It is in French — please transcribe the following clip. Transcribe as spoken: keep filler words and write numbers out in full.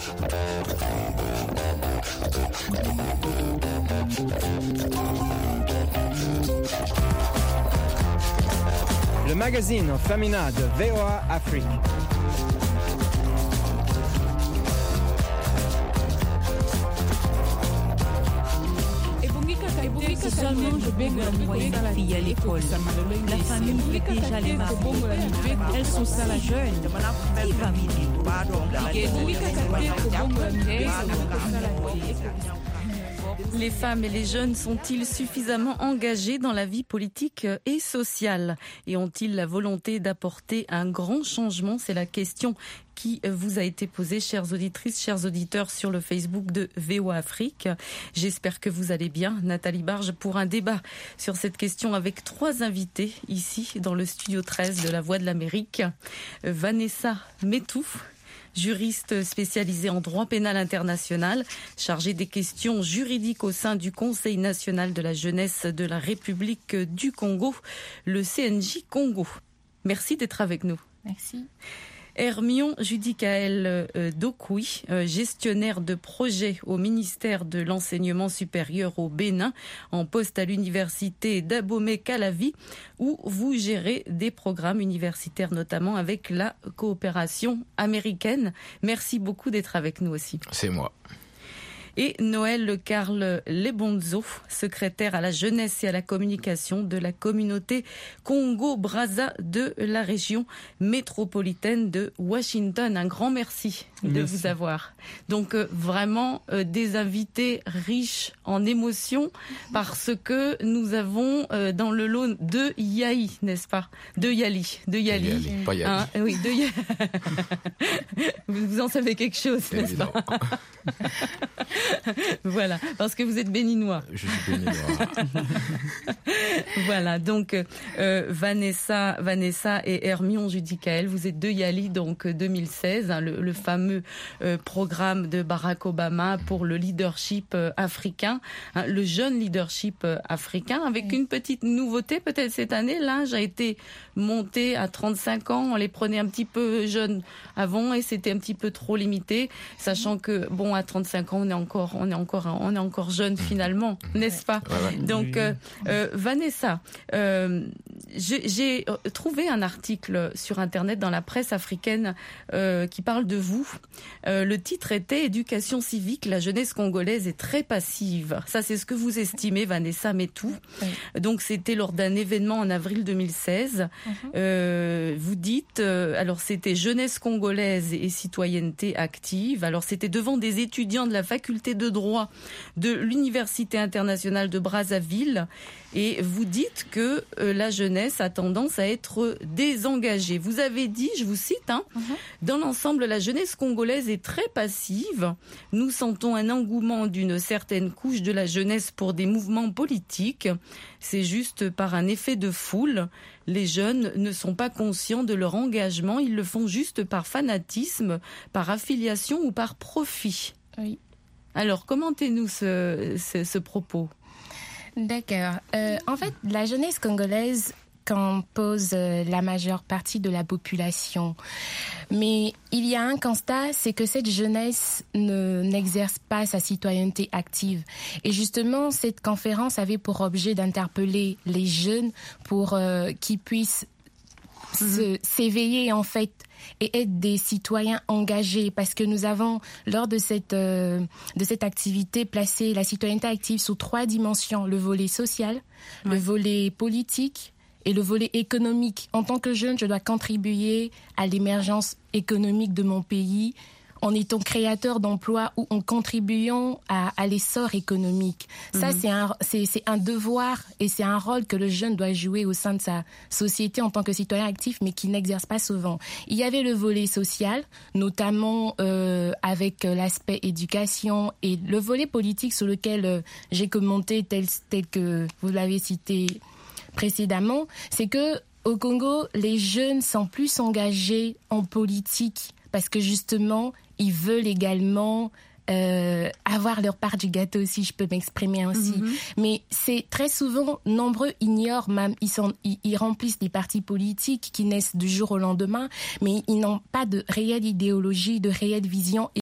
Le magazine Femina de V O A Afrique. Seulement je baigne envoyer la fille à l'école. La famille est déjà les mariés. Elles sont ça la jeune. Qui va m'aider? Les femmes et les jeunes sont-ils suffisamment engagés dans la vie politique et sociale? Et ont-ils la volonté d'apporter un grand changement? C'est la question qui vous a été posée, chères auditrices, chers auditeurs, sur le Facebook de V O A Afrique. J'espère que vous allez bien. Nathalie Barge pour un débat sur cette question avec trois invités ici dans le studio treize de La Voix de l'Amérique. Vanessa Metou, juriste spécialisée en droit pénal international, chargée des questions juridiques au sein du Conseil national de la jeunesse de la République du Congo, le C N J Congo. Merci d'être avec nous. Merci. Hermion Judicaël euh, Dokoui, euh, gestionnaire de projet au ministère de l'Enseignement supérieur au Bénin, en poste à l'université d'Abomey-Calavi, où vous gérez des programmes universitaires, notamment avec la coopération américaine. Merci beaucoup d'être avec nous aussi. C'est moi. Et Noël Carl Lebonzo, secrétaire à la jeunesse et à la communication de la communauté Congo-Brazza de la région métropolitaine de Washington. Un grand merci, merci. de vous avoir. Donc euh, vraiment euh, des invités riches en émotions parce que nous avons euh, dans le lot deux Yaï, n'est-ce pas? Deux Yali, deux Yali. Yali, pas Yali. Hein, oui, deux Yali. Vous en savez quelque chose, n'est-ce pas? Voilà, parce que vous êtes béninois. Je suis béninois. Voilà, donc euh, Vanessa, Vanessa et Hermion Judicaël, vous êtes deux Yali, donc deux mille seize, hein, le, le fameux euh, programme de Barack Obama pour le leadership euh, africain, hein, le jeune leadership euh, africain, avec une petite nouveauté peut-être cette année. L'âge a été monté à trente-cinq ans, on les prenait un petit peu jeunes avant et c'était un petit peu trop limité, sachant que bon, à trente-cinq ans, on est encore, on est encore, on est encore jeune finalement, n'est-ce pas? Ouais, ouais. Donc euh, euh, Vanessa, euh, j'ai, j'ai trouvé un article sur Internet dans la presse africaine euh, qui parle de vous. Euh, le titre était « Éducation civique, la jeunesse congolaise est très passive ». Ça, c'est ce que vous estimez, Vanessa Metou. Oui. Donc, c'était lors d'un événement en avril deux mille seize. Uh-huh. Euh, vous dites, euh, alors c'était jeunesse congolaise et citoyenneté active. Alors, c'était devant des étudiants de la faculté de droit de l'Université internationale de Brazzaville. Et vous dites que euh, la jeunesse a tendance à être désengagée. Vous avez dit, je vous cite, hein, uh-huh. dans l'ensemble, la jeunesse congolaise est très passive. Nous sentons un engouement d'une certaine couche de la jeunesse pour des mouvements politiques. C'est juste par un effet de foule. Les jeunes ne sont pas conscients de leur engagement. Ils le font juste par fanatisme, par affiliation ou par profit. Oui. Alors, commentez-nous ce, ce, ce propos. D'accord. Euh, en fait, la jeunesse congolaise compose euh, la majeure partie de la population. Mais il y a un constat, c'est que cette jeunesse ne, n'exerce pas sa citoyenneté active. Et justement, cette conférence avait pour objet d'interpeller les jeunes pour euh, qu'ils puissent mmh. se, s'éveiller, en fait, et être des citoyens engagés, parce que nous avons, lors de cette, euh, de cette activité, placé la citoyenneté active sous trois dimensions: le volet social, ouais. le volet politique et le volet économique. En tant que jeune, je dois contribuer à l'émergence économique de mon pays en étant créateur d'emplois ou en contribuant à, à l'essor économique. Mmh. Ça, c'est un, c'est, c'est un devoir et c'est un rôle que le jeune doit jouer au sein de sa société en tant que citoyen actif, mais qu'il n'exerce pas souvent. Il y avait le volet social, notamment euh, avec l'aspect éducation, et le volet politique sur lequel euh, j'ai commenté tel, tel que vous l'avez cité précédemment, c'est que au Congo, les jeunes sont plus engagés en politique parce que justement, ils veulent également euh, avoir leur part du gâteau, si je peux m'exprimer ainsi. Mm-hmm. Mais c'est très souvent, nombreux ignorent même, ils, sont, ils, ils remplissent des partis politiques qui naissent du jour au lendemain, mais ils n'ont pas de réelle idéologie, de réelle vision.